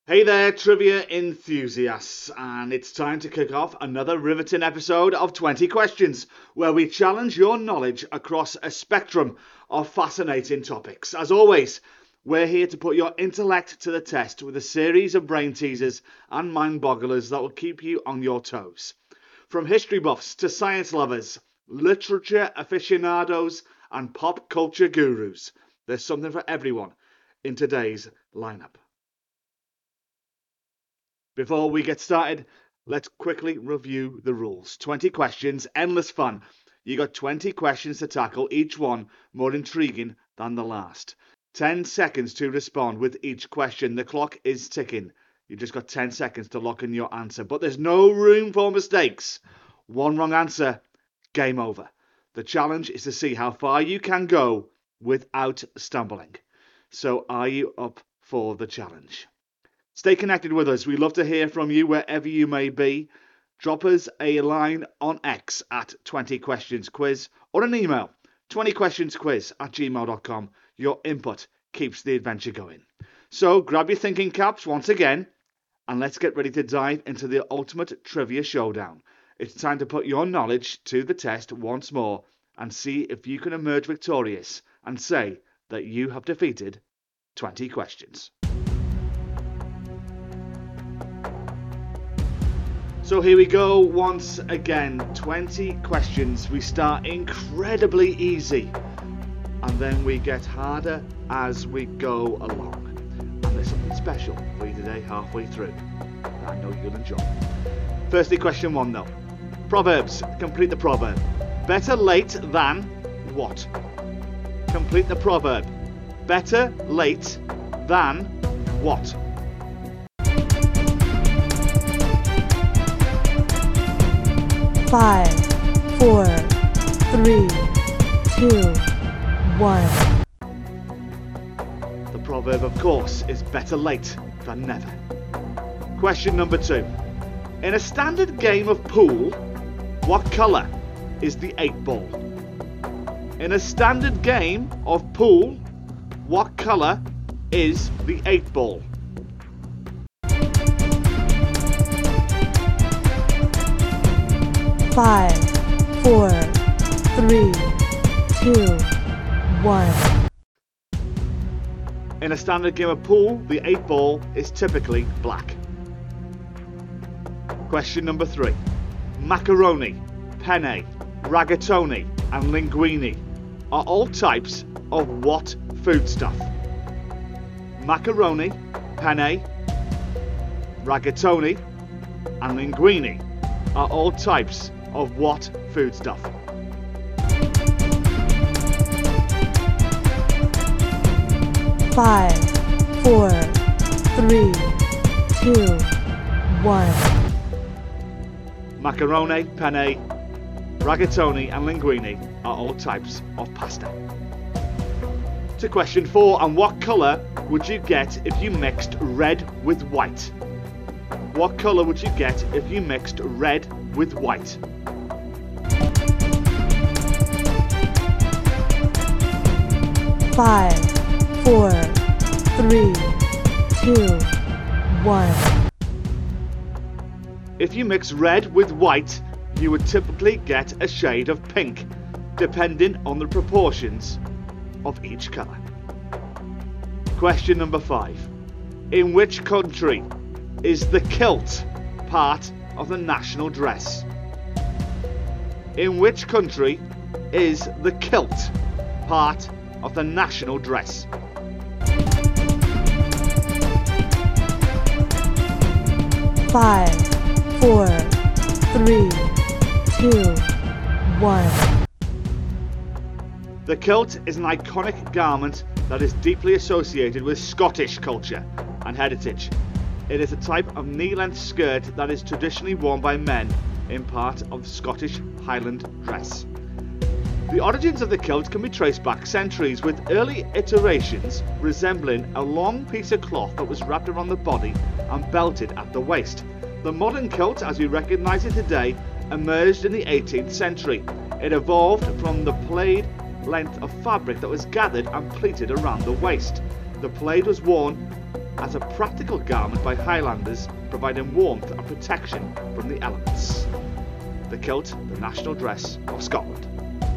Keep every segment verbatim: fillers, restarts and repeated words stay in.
Hey there, trivia enthusiasts, and it's time to kick off another riveting episode of twenty questions, where we challenge your knowledge across a spectrum of fascinating topics. As always, we're here to put your intellect to the test with a series of brain teasers and mind bogglers that will keep you on your toes. From history buffs to science lovers, literature aficionados, and pop culture gurus, there's something for everyone in today's lineup. Before we get started, let's quickly review the rules. twenty questions, endless fun. You got twenty questions to tackle, each one more intriguing than the last. ten seconds to respond with each question. The clock is ticking. You just got ten seconds to lock in your answer, but there's no room for mistakes. One wrong answer, game over. The challenge is to see how far you can go without stumbling. So are you up for the challenge? Stay connected with us. We love to hear from you wherever you may be. Drop us a line on X at twenty questions quiz or an email, twenty questions quiz at gmail dot com. Your input keeps the adventure going. So grab your thinking caps once again and let's get ready to dive into the ultimate trivia showdown. It's time to put your knowledge to the test once more and see if you can emerge victorious and say that you have defeated twenty questions. So here we go once again, twenty questions. We start incredibly easy and then we get harder as we go along. And there's something special for you today halfway through that I know you'll enjoy. Firstly, question one though. Proverbs. Complete the proverb. Better late than what? Complete the proverb. Better late than what? Five, four, three, two, one. The proverb, of course, is better late than never. Question number two. In a standard game of pool, what colour is the eight ball? In a standard game of pool, what colour is the eight ball? Five, four, three, two, one. In a standard game of pool, the eight ball is typically black. Question number three. Macaroni, penne, rigatoni and linguine are all types of what foodstuff? Macaroni, penne, rigatoni and linguine are all types of what foodstuff? Five, four, three, two, one. Macaroni, penne, rigatoni and linguine are all types of pasta. To question four, and what colour would you get if you mixed red with white? What colour would you get if you mixed red with white? Five, four, three, two, one. If you mix red with white, you would typically get a shade of pink, depending on the proportions of each colour. Question number five. In which country is the kilt part of the national dress? In which country is the kilt part of the national dress? Five, four, three, two, one. The kilt is an iconic garment that is deeply associated with Scottish culture and heritage. It is a type of knee-length skirt that is traditionally worn by men in part of the Scottish Highland dress. The origins of the kilt can be traced back centuries, with early iterations resembling a long piece of cloth that was wrapped around the body and belted at the waist. The modern kilt, as we recognise it today, emerged in the eighteenth century. It evolved from the plaid length of fabric that was gathered and pleated around the waist. The plaid was worn as a practical garment by Highlanders, providing warmth and protection from the elements. The kilt, the national dress of Scotland.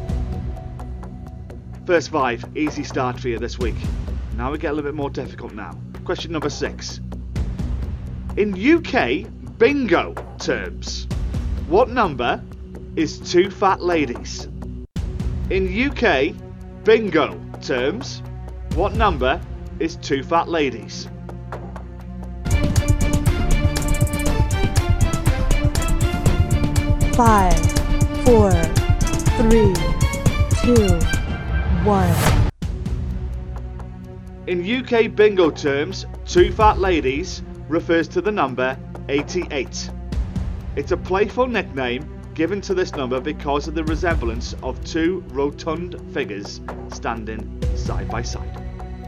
First five, easy start for you this week. Now we get a little bit more difficult now. Question number six. In U K bingo terms, what number is two fat ladies? In U K bingo terms, what number is two fat ladies? Five, four, three, two, one. In U K bingo terms, two fat ladies refers to the number eighty-eight. It's a playful nickname given to this number because of the resemblance of two rotund figures standing side by side.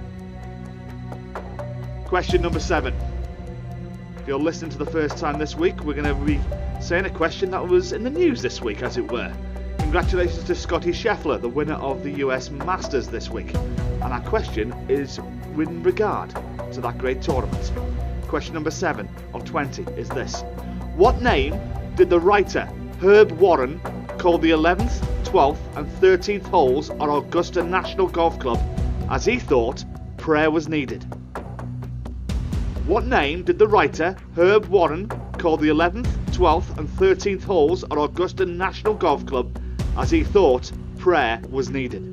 Question number seven. If you're listening to the first time this week, we're going to be saying a question that was in the news this week, as it were. Congratulations to Scotty Scheffler, the winner of the U S Masters this week. And our question is in regard to that great tournament. Question number seven of twenty is this. What name did the writer Herb Warren call the eleventh, twelfth and thirteenth holes on Augusta National Golf Club as he thought prayer was needed? What name did the writer Herb Warren call the eleventh, twelfth and thirteenth holes on Augusta National Golf Club as he thought prayer was needed?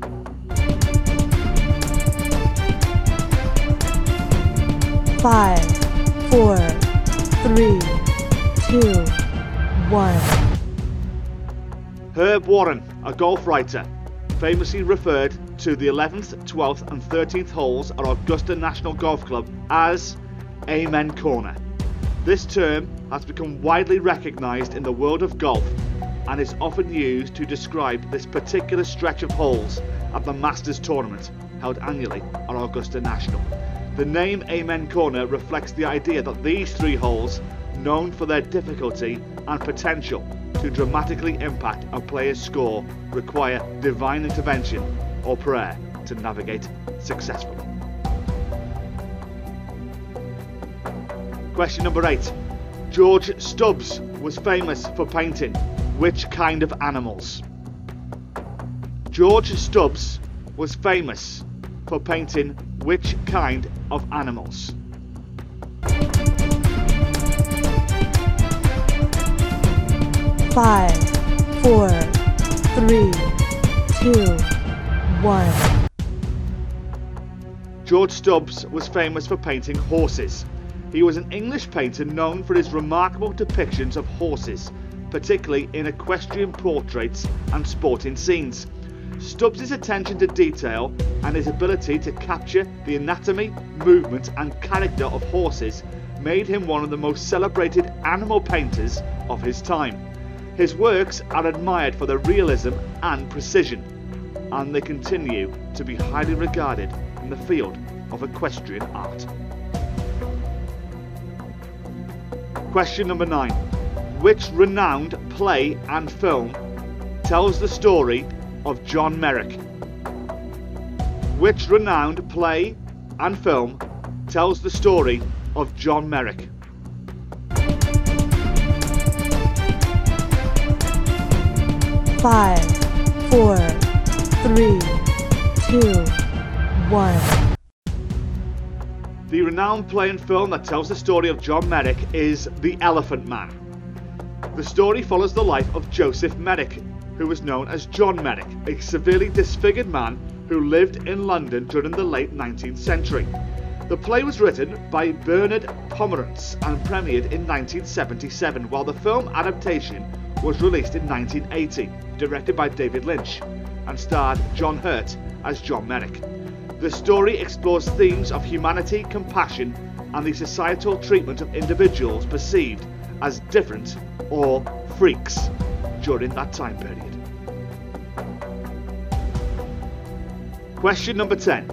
Five, four, three, two, one. Herb Warren, a golf writer, famously referred to the eleventh, twelfth and thirteenth holes at Augusta National Golf Club as Amen Corner. This term has become widely recognised in the world of golf and is often used to describe this particular stretch of holes at the Masters tournament held annually at Augusta National. The name Amen Corner reflects the idea that these three holes, known for their difficulty and potential to dramatically impact a player's score, require divine intervention or prayer to navigate successfully. Question number eight. George Stubbs was famous for painting which kind of animals? George Stubbs was famous for painting which kind of animals? Five, four, three, two, one. George Stubbs was famous for painting horses. He was an English painter known for his remarkable depictions of horses, particularly in equestrian portraits and sporting scenes. Stubbs' attention to detail and his ability to capture the anatomy, movement and character of horses made him one of the most celebrated animal painters of his time. His works are admired for their realism and precision, and they continue to be highly regarded in the field of equestrian art. Question number nine. Which renowned play and film tells the story of John Merrick? Which renowned play and film tells the story of John Merrick? Five, four, three, two, one. The renowned play and film that tells the story of John Merrick is The Elephant Man. The story follows the life of Joseph Merrick, who was known as John Merrick, a severely disfigured man who lived in London during the late nineteenth century. The play was written by Bernard Pomerantz and premiered in nineteen seventy-seven, while the film adaptation was released in nineteen eighty, directed by David Lynch, and starred John Hurt as John Merrick. The story explores themes of humanity, compassion, and the societal treatment of individuals perceived as different or freaks during that time period. Question number ten.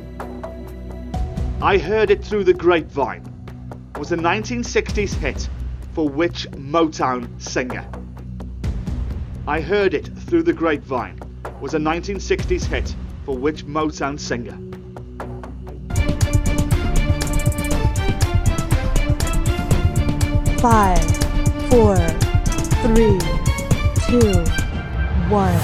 I Heard It Through the Grapevine was a nineteen sixties hit for which Motown singer? I Heard It Through the Grapevine was a nineteen sixties hit for which Motown singer? Five, four, three, two, one.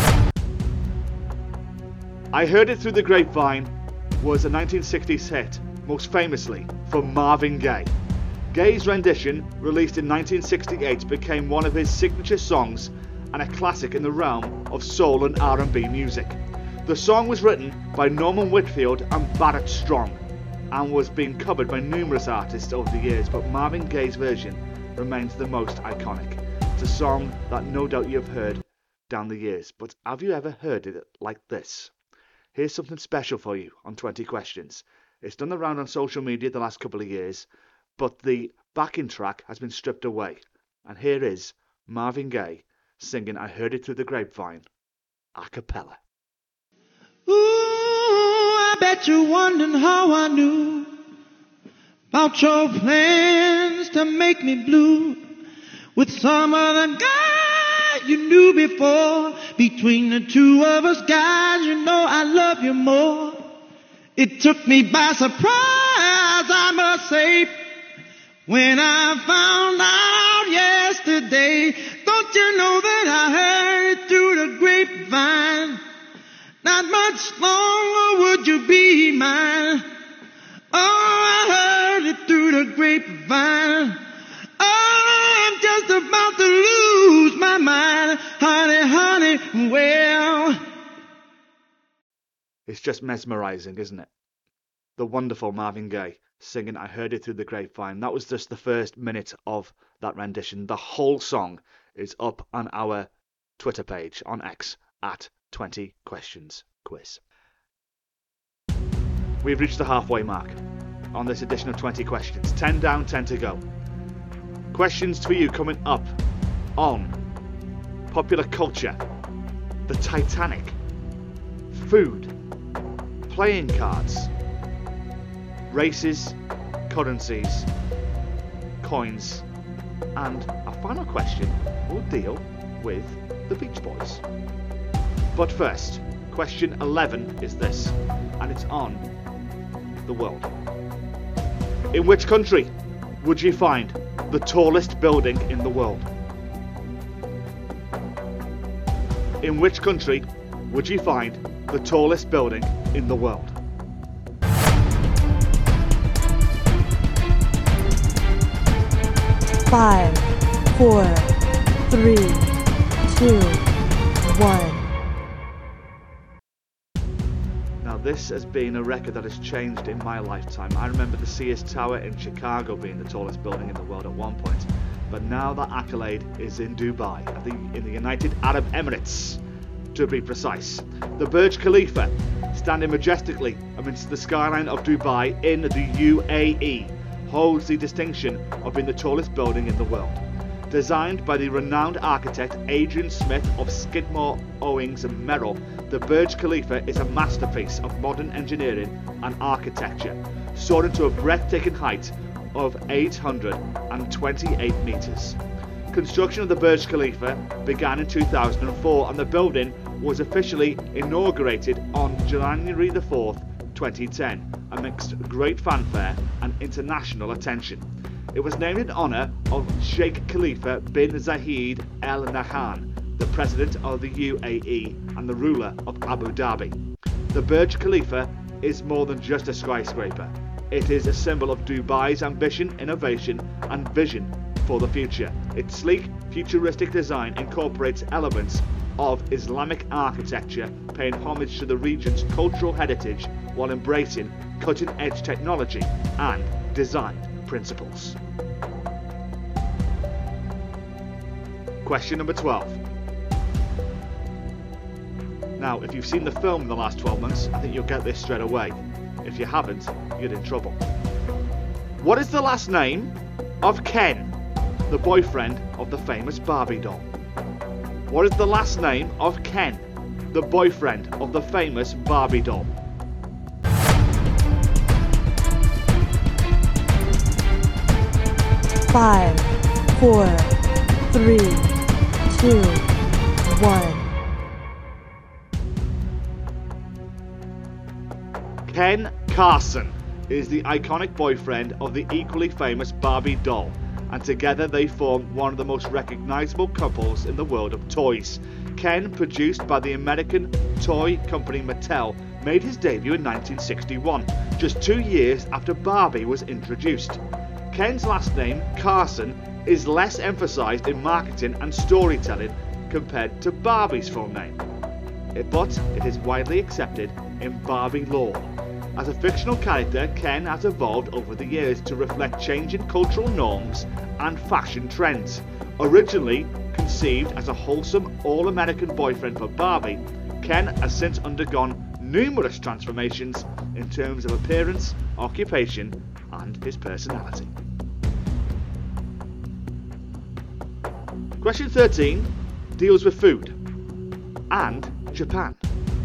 I Heard It Through the Grapevine was a nineteen sixties hit, most famously for Marvin Gaye. Gaye's rendition, released in nineteen sixty-eight, became one of his signature songs and a classic in the realm of soul and R and B music. The song was written by Norman Whitfield and Barrett Strong and was being covered by numerous artists over the years, but Marvin Gaye's version remains the most iconic. It's a song that no doubt you've heard down the years, but have you ever heard it like this? Here's something special for you on twenty questions. It's done the round on social media the last couple of years, but the backing track has been stripped away. And here is Marvin Gaye singing I Heard It Through the Grapevine, a cappella. Ooh, I bet you're wondering how I knew about your plans to make me blue with some other guy you knew before. Between the two of us guys, you know I love you more. It took me by surprise, I must say, when I found out yesterday. Don't you know that I heard it through the grapevine? Not much longer would you be mine. Oh, I heard it through the grapevine. Oh, I'm just about to lose my mind. Honey, honey, well. It's just mesmerising, isn't it? The wonderful Marvin Gaye singing I Heard It Through the Grapevine. That was just the first minute of that rendition. The whole song is up on our Twitter page on X at twenty questions quiz. We've reached the halfway mark on this edition of twenty questions. ten down, ten to go. Questions for you coming up on popular culture, the Titanic, food, playing cards, races, currencies, coins, and our final question will deal with the Beach Boys. But first, question eleven is this, and it's on the world. In which country would you find the tallest building in the world? In which country would you find the tallest building in the world? Five, four, three, two, one. Now this has been a record that has changed in my lifetime. I remember the Sears Tower in Chicago being the tallest building in the world at one point, but now that accolade is in Dubai, I think in the United Arab Emirates to be precise. The Burj Khalifa, standing majestically amidst the skyline of Dubai in the U A E, holds the distinction of being the tallest building in the world. Designed by the renowned architect Adrian Smith of Skidmore, Owings and Merrill, the Burj Khalifa is a masterpiece of modern engineering and architecture, soaring to a breathtaking height of eight hundred twenty-eight metres. Construction of the Burj Khalifa began in two thousand four and the building was officially inaugurated on January the fourth, twenty ten, amidst great fanfare and international attention. It was named in honour of Sheikh Khalifa bin Zayed Al Nahyan, the president of the U A E and the ruler of Abu Dhabi. The Burj Khalifa is more than just a skyscraper. It is a symbol of Dubai's ambition, innovation and vision for the future. Its sleek, futuristic design incorporates elements of Islamic architecture, paying homage to the region's cultural heritage while embracing cutting-edge technology and design principles. Question number twelve. Now, if you've seen the film in the last twelve months, I think you'll get this straight away. If you haven't, you're in trouble. What is the last name of Ken, the boyfriend of the famous Barbie doll? What is the last name of Ken, the boyfriend of the famous Barbie doll? Five, four, three, two, one. Ken Carson is the iconic boyfriend of the equally famous Barbie doll, and together they form one of the most recognisable couples in the world of toys. Ken, produced by the American toy company Mattel, made his debut in nineteen sixty-one, just two years after Barbie was introduced. Ken's last name, Carson, is less emphasised in marketing and storytelling compared to Barbie's full name, but it is widely accepted in Barbie lore. As a fictional character, Ken has evolved over the years to reflect changing cultural norms and fashion trends. Originally conceived as a wholesome, all-American boyfriend for Barbie, Ken has since undergone numerous transformations in terms of appearance, occupation, and his personality. Question thirteen deals with food and Japan.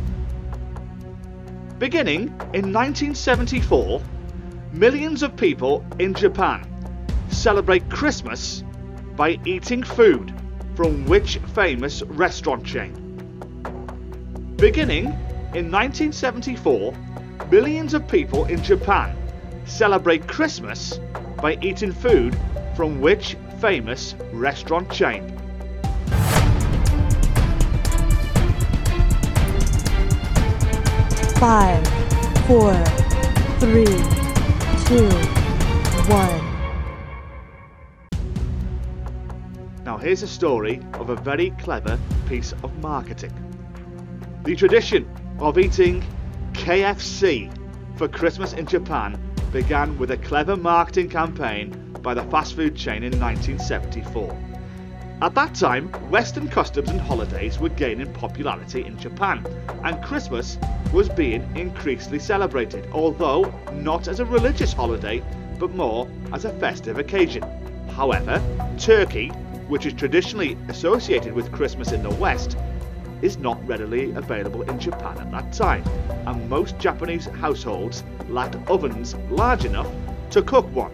Beginning in nineteen seventy-four, millions of people in Japan celebrate Christmas by eating food from which famous restaurant chain? Beginning in nineteen seventy-four, millions of people in Japan celebrate Christmas by eating food from which famous restaurant chain? Five, four, three, two, one. Now here's a story of a very clever piece of marketing. The tradition of eating K F C for Christmas in Japan began with a clever marketing campaign by the fast food chain in nineteen seventy-four. At that time, Western customs and holidays were gaining popularity in Japan, and Christmas was being increasingly celebrated, although not as a religious holiday, but more as a festive occasion. However, turkey, which is traditionally associated with Christmas in the West, is not readily available in Japan at that time, and most Japanese households lacked ovens large enough to cook one.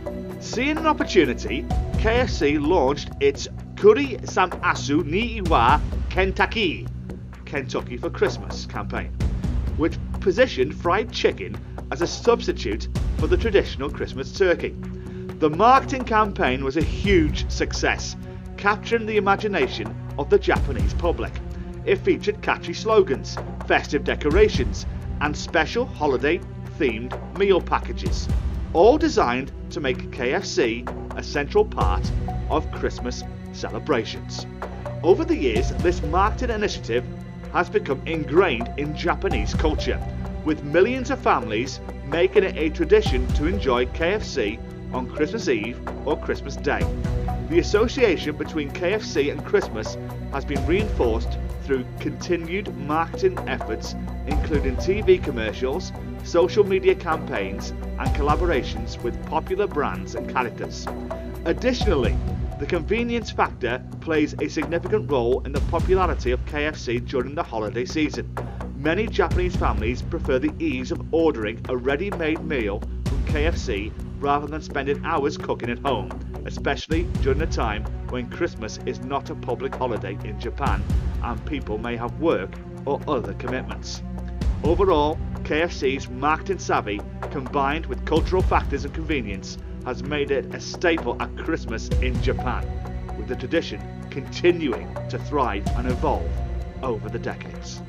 Seeing an opportunity, K F C launched its Kuri Samasu ni wa Kentucky, Kentucky for Christmas campaign, which positioned fried chicken as a substitute for the traditional Christmas turkey. The marketing campaign was a huge success, capturing the imagination of the Japanese public. It featured catchy slogans, festive decorations, and special holiday-themed meal packages, all designed to make K F C a central part of Christmas celebrations. Over the years, this marketing initiative has become ingrained in Japanese culture, with millions of families making it a tradition to enjoy K F C on Christmas Eve or Christmas Day. The association between K F C and Christmas has been reinforced through continued marketing efforts, including T V commercials, social media campaigns, and collaborations with popular brands and characters. Additionally, the convenience factor plays a significant role in the popularity of K F C during the holiday season. Many Japanese families prefer the ease of ordering a ready-made meal from K F C rather than spending hours cooking at home, especially during a time when Christmas is not a public holiday in Japan and people may have work or other commitments. Overall, K F C's marketing savvy, combined with cultural factors and convenience, has made it a staple at Christmas in Japan, with the tradition continuing to thrive and evolve over the decades.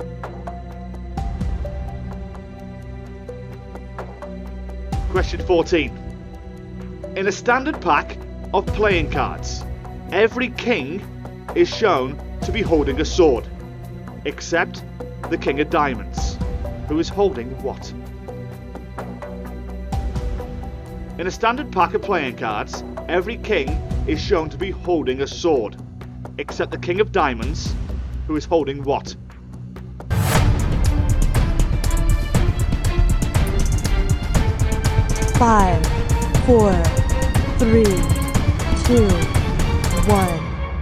Question fourteen. In a standard pack of playing cards, every king is shown to be holding a sword, except the King of Diamonds, who is holding what? In a standard pack of playing cards, every king is shown to be holding a sword, except the King of Diamonds, who is holding what? Five, four, three, two, one.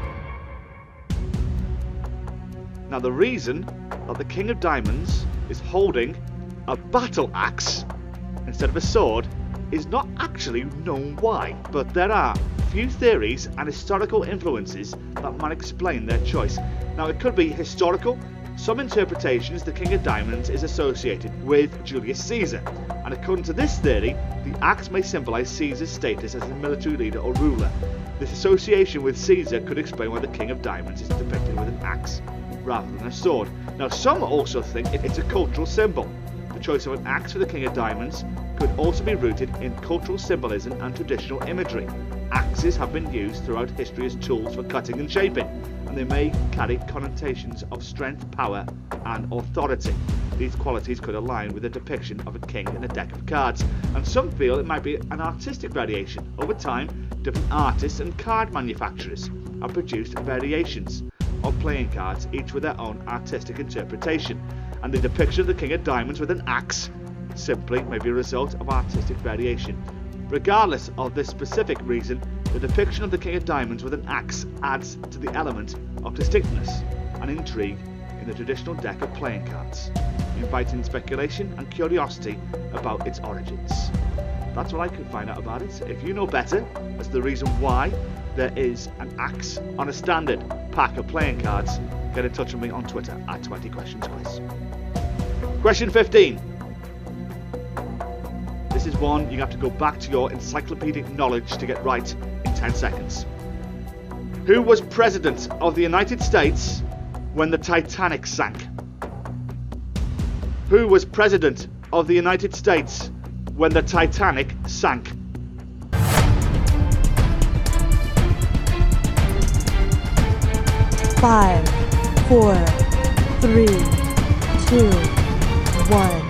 Now the reason that the King of Diamonds is holding a battle axe instead of a sword is not actually known why, but there are few theories and historical influences that might explain their choice. Now it could be historical, Some interpretations, the King of Diamonds is associated with Julius Caesar, and according to this theory, the axe may symbolise Caesar's status as a military leader or ruler. This association with Caesar could explain why the King of Diamonds is depicted with an axe rather than a sword. Now, some also think it's a cultural symbol. The choice of an axe for the King of Diamonds could also be rooted in cultural symbolism and traditional imagery. Axes have been used throughout history as tools for cutting and shaping, and they may carry connotations of strength, power, and authority. These qualities could align with a depiction of a king in a deck of cards, and some feel it might be an artistic variation. Over time, different artists and card manufacturers have produced variations of playing cards, each with their own artistic interpretation, and the depiction of the King of Diamonds with an axe simply may be a result of artistic variation. Regardless of this specific reason, the depiction of the King of Diamonds with an axe adds to the element of distinctness and intrigue in the traditional deck of playing cards, inviting speculation and curiosity about its origins. That's what I could find out about it. If you know better as the reason why there is an axe on a standard pack of playing cards, get in touch with me on Twitter at twenty questions quiz. Question fifteen. This is one you have to go back to your encyclopedic knowledge to get right in ten seconds. Who was President of the United States when the Titanic sank? Who was President of the United States when the Titanic sank? Five, four, three, two, one.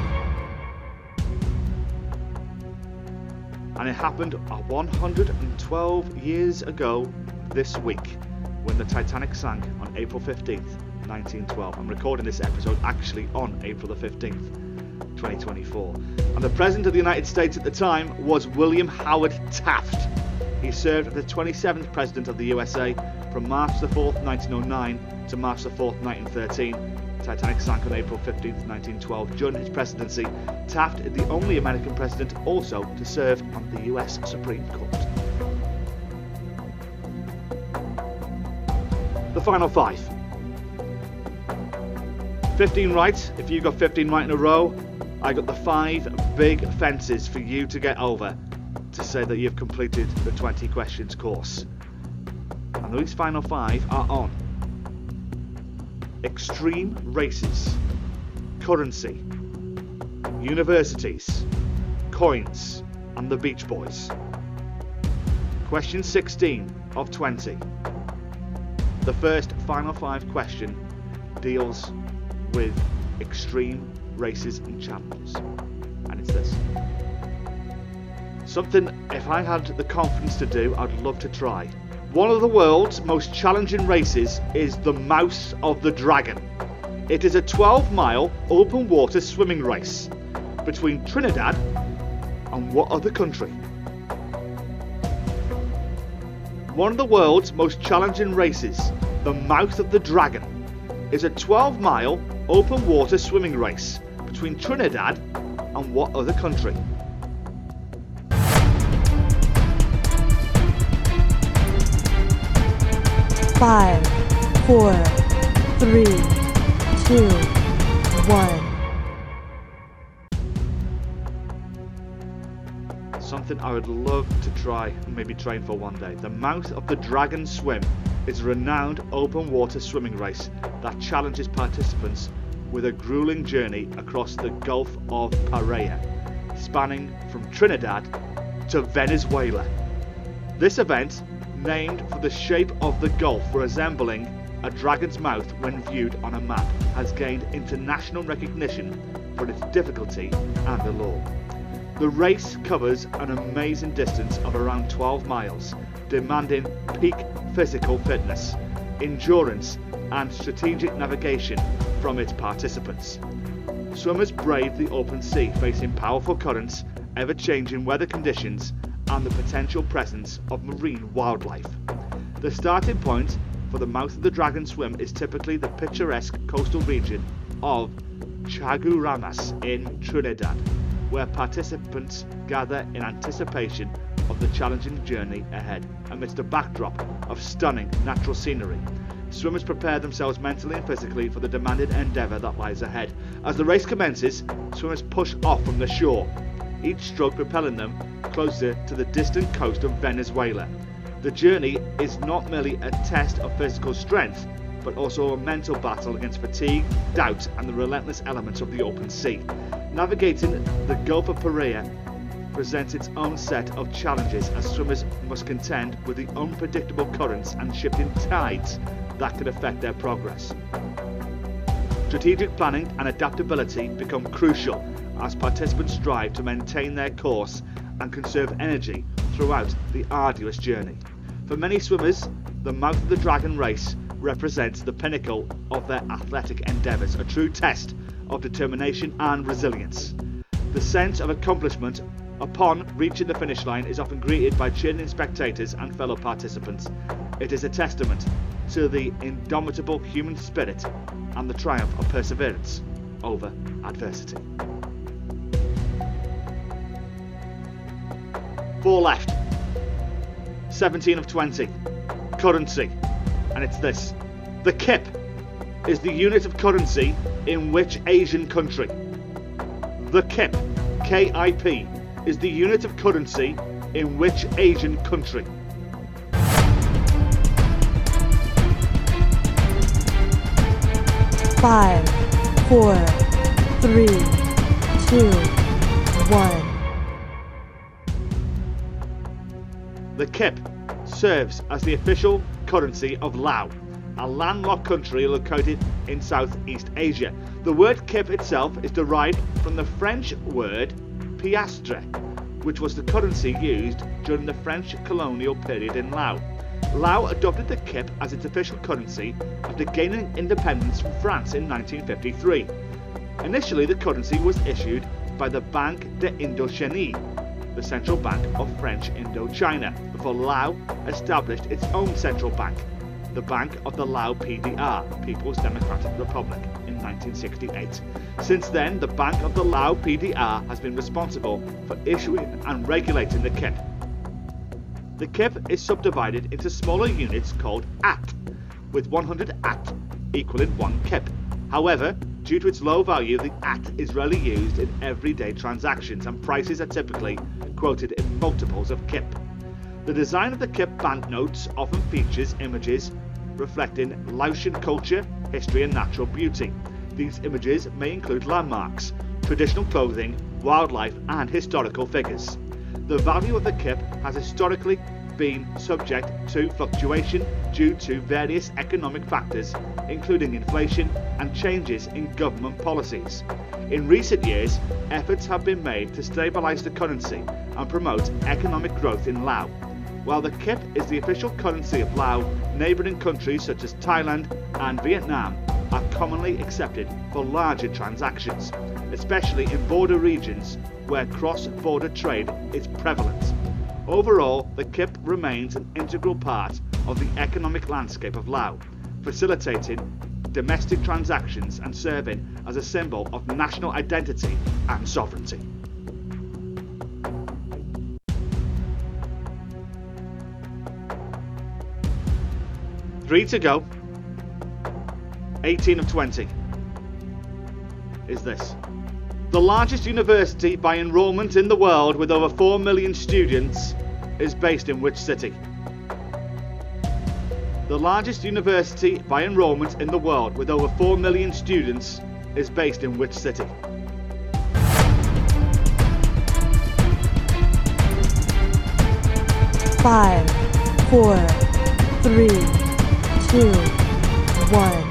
And it happened one hundred twelve years ago this week when the Titanic sank on April fifteenth, nineteen twelve. I'm recording this episode actually on April the fifteenth, twenty twenty-four. And the President of the United States at the time was William Howard Taft. He served as the twenty-seventh President of the U S A from March the fourth, nineteen oh nine to March the fourth, nineteen thirteen. The Titanic sank on April fifteenth, nineteen twelve. During his presidency, Taft is the only American president also to serve on the U S Supreme Court. The final five. fifteen right. If you got fifteen right in a row, I got the five big fences for you to get over to say that you've completed the twenty questions course. And these final five are on extreme races, currency, universities, coins, and the Beach Boys. Question sixteen of twenty. The first final five question deals with extreme races and challenges, and it's this. Something, if I had the confidence to do, I'd love to try. One of the world's most challenging races is the Mouth of the Dragon. It is a twelve mile open water swimming race between Trinidad and what other country? One of the world's most challenging races, the Mouth of the Dragon, is a twelve mile open water swimming race between Trinidad and what other country? Five, four, three, two, one. Something I would love to try and maybe train for one day. The Mouth of the Dragon Swim is a renowned open water swimming race that challenges participants with a grueling journey across the Gulf of Paria, spanning from Trinidad to Venezuela. This event, named for the shape of the Gulf resembling a dragon's mouth when viewed on a map, has gained international recognition for its difficulty and allure. The race covers an amazing distance of around twelve miles, demanding peak physical fitness, endurance, and strategic navigation from its participants. Swimmers brave the open sea, facing powerful currents, ever-changing weather conditions, and the potential presence of marine wildlife. The starting point for the Mouth of the Dragon Swim is typically the picturesque coastal region of Chaguaramas in Trinidad, where participants gather in anticipation of the challenging journey ahead, amidst a backdrop of stunning natural scenery. swimmers prepare themselves mentally and physically for the demanding endeavour that lies ahead. As the race commences, swimmers push off from the shore, each stroke propelling them closer to the distant coast of Venezuela. The journey is not merely a test of physical strength, but also a mental battle against fatigue, doubt and the relentless elements of the open sea. Navigating the Gulf of Paria presents its own set of challenges as swimmers must contend with the unpredictable currents and shifting tides that could affect their progress. Strategic planning and adaptability become crucial as participants strive to maintain their course and conserve energy throughout the arduous journey. For many swimmers, the Mouth of the Dragon race represents the pinnacle of their athletic endeavours, a true test of determination and resilience. The sense of accomplishment upon reaching the finish line is often greeted by cheering spectators and fellow participants. It is a testament to the indomitable human spirit and the triumph of perseverance over adversity. Four left. seventeen of twenty. Currency. And it's this. The kip is the unit of currency in which Asian country? The kip, K I P, is the unit of currency in which Asian country? Five, four, three, two, one. The kip serves as the official currency of Laos, a landlocked country located in Southeast Asia. The word kip itself is derived from the French word piastre, which was the currency used during the French colonial period in Laos. Laos adopted the kip as its official currency after gaining independence from France in nineteen fifty-three. Initially, the currency was issued by the Banque d'Indochine, the central bank of French Indochina, before Laos established its own central bank, the Bank of the Lao P D R, People's Democratic Republic, in nineteen sixty-eight. Since then, the Bank of the Lao P D R has been responsible for issuing and regulating the kip. The kip is subdivided into smaller units called at, with one hundred at equaling one kip. However, due to its low value, the at is rarely used in everyday transactions and prices are typically quoted in multiples of kip. The design of the kip banknotes often features images reflecting Laotian culture, history and natural beauty. These images may include landmarks, traditional clothing, wildlife and historical figures. The value of the kip has historically been subject to fluctuation due to various economic factors, including inflation and changes in government policies. In recent years, efforts have been made to stabilise the currency and promote economic growth in Laos. While the kip is the official currency of Laos, neighbouring countries such as Thailand and Vietnam are commonly accepted for larger transactions, especially in border regions where cross-border trade is prevalent. Overall, the kip remains an integral part of the economic landscape of Laos, facilitating domestic transactions and serving as a symbol of national identity and sovereignty. Three to go. eighteen of twenty. Is this. The largest university by enrolment in the world with over four million students is based in which city? The largest university by enrolment in the world with over four million students is based in which city? Five, four, three, two, one.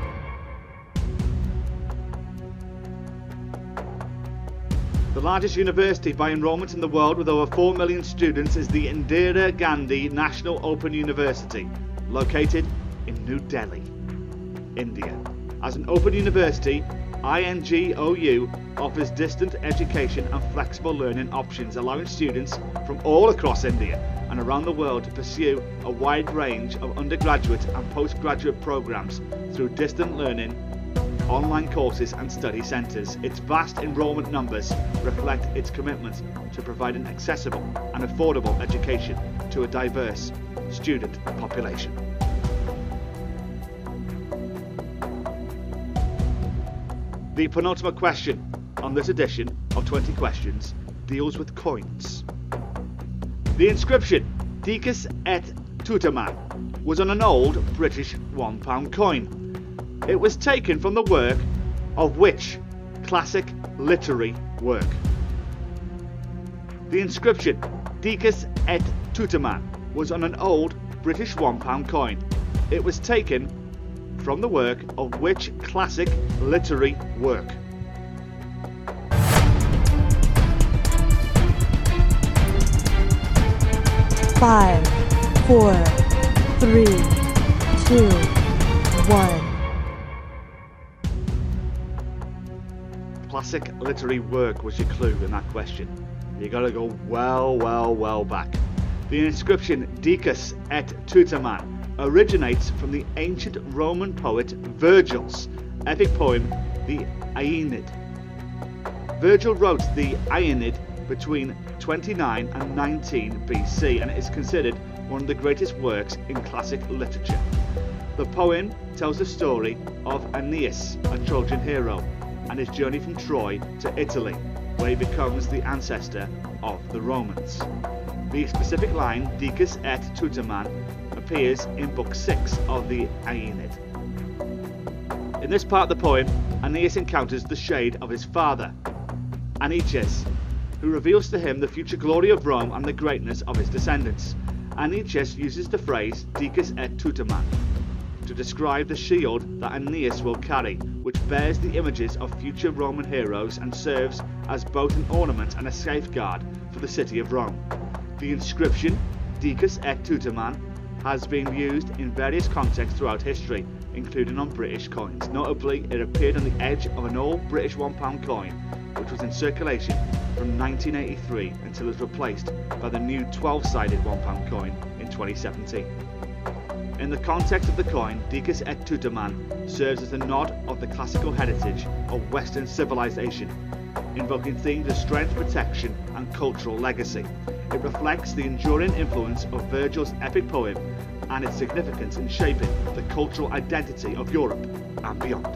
The largest university by enrolment in the world with over four million students is the Indira Gandhi National Open University, located in New Delhi, India. As an open university, I N G O U offers distant education and flexible learning options, allowing students from all across India and around the world to pursue a wide range of undergraduate and postgraduate programs through distant learning, online courses and study centres. Its vast enrolment numbers reflect its commitment to providing accessible and affordable education to a diverse student population. The penultimate question on this edition of twenty questions deals with coins. The inscription Dicus et Tutamant was on an old British one pound coin. It was taken from the work of which classic literary work? The inscription Dicus et Tutamant was on an old British one pound coin. It was taken from the work of which classic literary work? Five, four, three, two, one. Classic literary work was your clue in that question. You gotta go well, well, well back. The inscription Dicus et Tutamant originates from the ancient Roman poet Virgil's epic poem, the Aeneid. Virgil wrote the Aeneid between twenty-nine and nineteen B C, and it is considered one of the greatest works in classic literature. The poem tells the story of Aeneas, a Trojan hero, and his journey from Troy to Italy, where he becomes the ancestor of the Romans. The specific line, Dicus et Tutamant, appears in Book six of the Aeneid. In this part of the poem, Aeneas encounters the shade of his father, Anyches, who reveals to him the future glory of Rome and the greatness of his descendants. Anyches uses the phrase Dicus et Tutamant to describe the shield that Aeneas will carry, which bears the images of future Roman heroes and serves as both an ornament and a safeguard for the city of Rome. The inscription Dicus et Tutamant has been used in various contexts throughout history, including on British coins. Notably, it appeared on the edge of an old British one pound coin, which was in circulation from nineteen eighty-three until it was replaced by the new twelve-sided one pound coin in twenty seventeen. In the context of the coin, Dicus et Tutamant serves as a nod of the classical heritage of Western civilization, invoking themes of strength, protection, and cultural legacy. It reflects the enduring influence of Virgil's epic poem and its significance in shaping the cultural identity of Europe and beyond.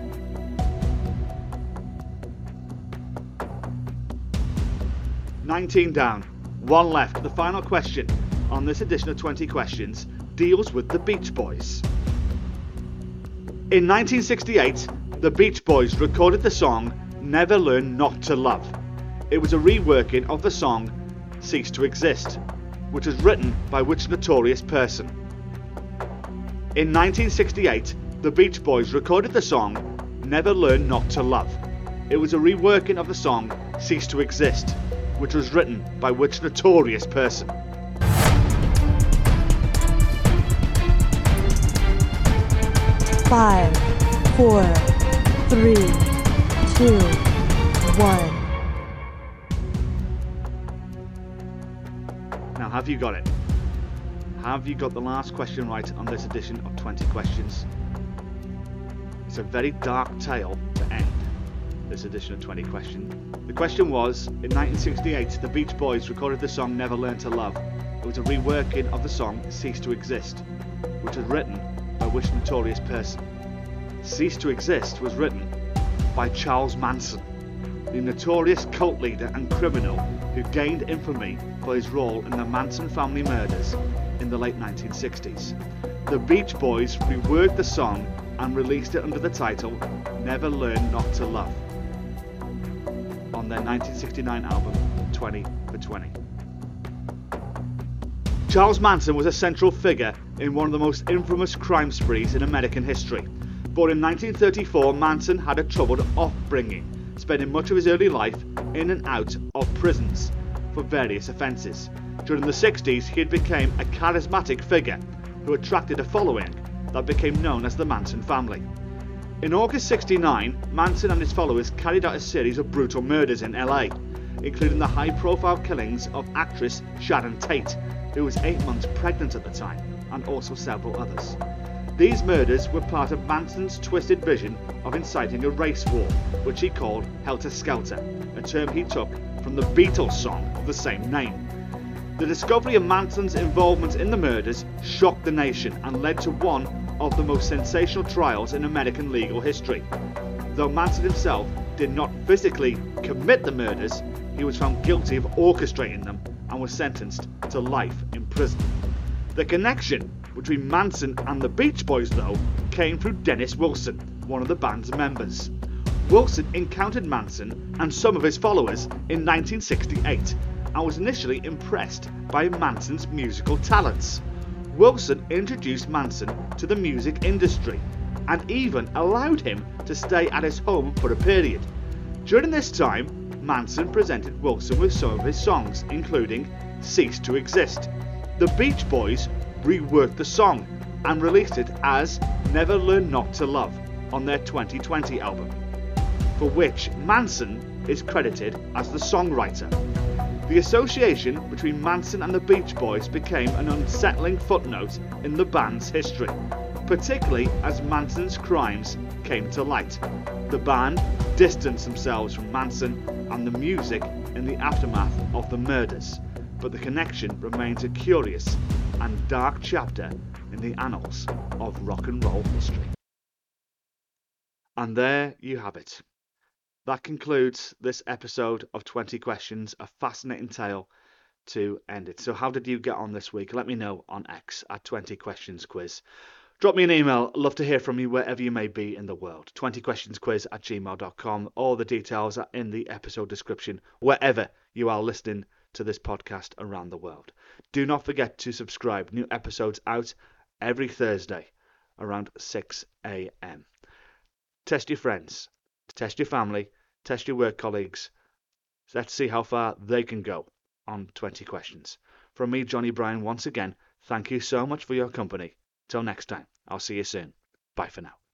nineteen down, one left. The final question on this edition of twenty questions deals with the Beach Boys. In nineteen sixty-eight, the Beach Boys recorded the song Never Learn Not to Love. It was a reworking of the song Cease to Exist, which was written by which notorious person? In nineteen sixty-eight, the Beach Boys recorded the song Never Learn Not to Love. It was a reworking of the song Cease to Exist, which was written by which notorious person? Five, four, three, two, one. Now, have you got it? Have you got the last question right on this edition of twenty questions? It's a very dark tale to end this edition of twenty questions. The question was, in nineteen sixty-eight, the Beach Boys recorded the song Never Learn to Love. It was a reworking of the song Cease to Exist, which was written by which notorious person? Cease to Exist was written by Charles Manson, the notorious cult leader and criminal who gained infamy for his role in the Manson family murders in the late nineteen sixties. The Beach Boys reworked the song and released it under the title Never Learn Not to Love on their nineteen sixty-nine album twenty for twenty. Charles Manson was a central figure in one of the most infamous crime sprees in American history. Born in nineteen thirty-four, Manson had a troubled upbringing, spending much of his early life in and out of prisons for various offences. During the sixties, he became a charismatic figure who attracted a following that became known as the Manson family. In August sixty-nine, Manson and his followers carried out a series of brutal murders in L A, including the high-profile killings of actress Sharon Tate, who was eight months pregnant at the time, and also several others. These murders were part of Manson's twisted vision of inciting a race war, which he called Helter Skelter, a term he took from the Beatles song of the same name. The discovery of Manson's involvement in the murders shocked the nation and led to one of the most sensational trials in American legal history. Though Manson himself did not physically commit the murders, he was found guilty of orchestrating them and was sentenced to life in prison. The connection between Manson and the Beach Boys, though, came through Dennis Wilson, one of the band's members. Wilson encountered Manson and some of his followers in nineteen sixty-eight and was initially impressed by Manson's musical talents. Wilson introduced Manson to the music industry and even allowed him to stay at his home for a period. During this time, Manson presented Wilson with some of his songs, including Cease to Exist. The Beach Boys reworked the song and released it as Never Learn Not to Love on their twenty twenty album, for which Manson is credited as the songwriter. The association between Manson and the Beach Boys became an unsettling footnote in the band's history, particularly as Manson's crimes came to light. The band distanced themselves from Manson and the music in the aftermath of the murders, but the connection remains a curious and dark chapter in the annals of rock and roll history. And there you have it. That concludes this episode of twenty Questions, a fascinating tale to end it. So how did you get on this week? Let me know on X at twenty questions quiz. Drop me an email. Love to hear from you wherever you may be in the world. twenty questions quiz at gmail dot com. All the details are in the episode description wherever you are listening to this podcast around the world. Do not forget to subscribe. New episodes out every Thursday around six a.m. Test your friends. Test your family. Test your work colleagues. Let's see how far they can go on twenty questions. From me, Johnny Bryan, once again, thank you so much for your company. Till next time, I'll see you soon. Bye for now.